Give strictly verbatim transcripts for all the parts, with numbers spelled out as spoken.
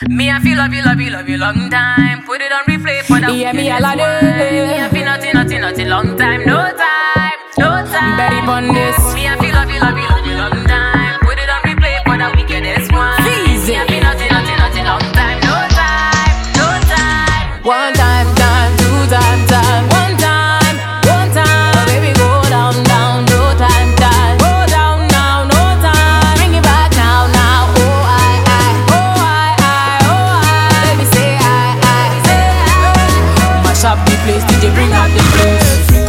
Me I feel love you, love you, love you long time. Put it on replay for the Yeah, me a lot. Me I feel nothing, nothing, nothing long time. No time, no time. Betty on this. Me I feel love you, love you, love you long time. Put it on replay for the wickedest one. Easy. Me I feel nothing, nothing, nothing long time. No time, no time. One time, time, two time, time. One time, one time. Oh, baby, go down, down. No time, time. Go down now, no time. Bring it back now, now. Oh, I, I. Oh, I, I. Oh, I. Baby, say I, I. Say I. Mash up the place, D J, bring out the place.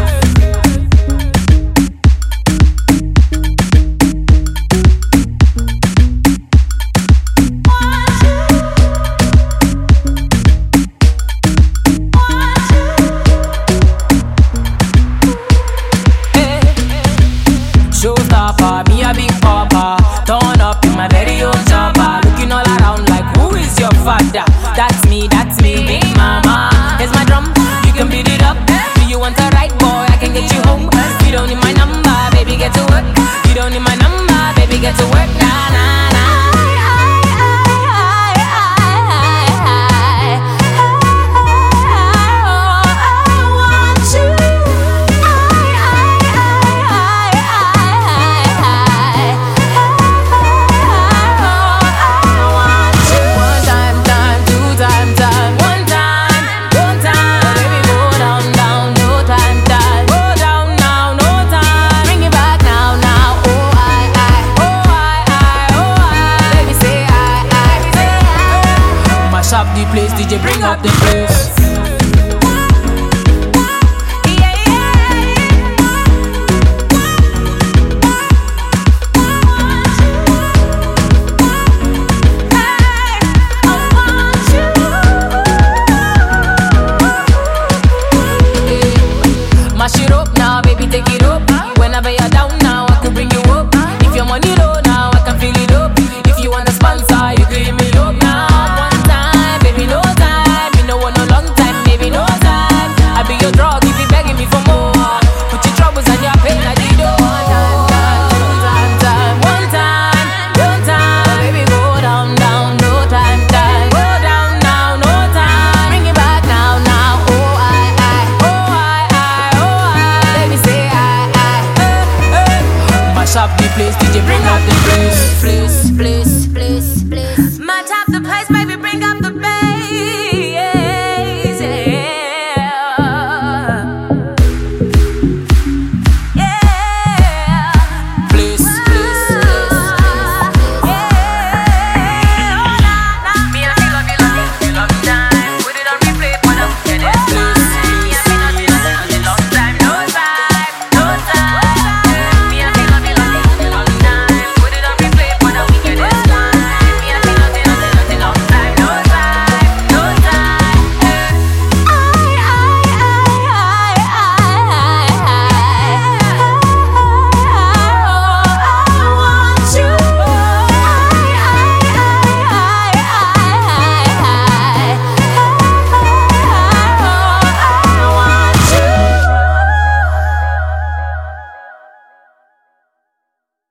Showstopper, me a big papa. Turn up in my very own chopper. Looking all around like, who is your father? That's me, that's me, big mama. Here's my drum, you can beat it up. Do you want a ride, boy? I can get you home. You don't need my number, baby, get to work. You don't need my number, baby, get to work. Nah, nah, nah. Up the place, D J, bring up the place.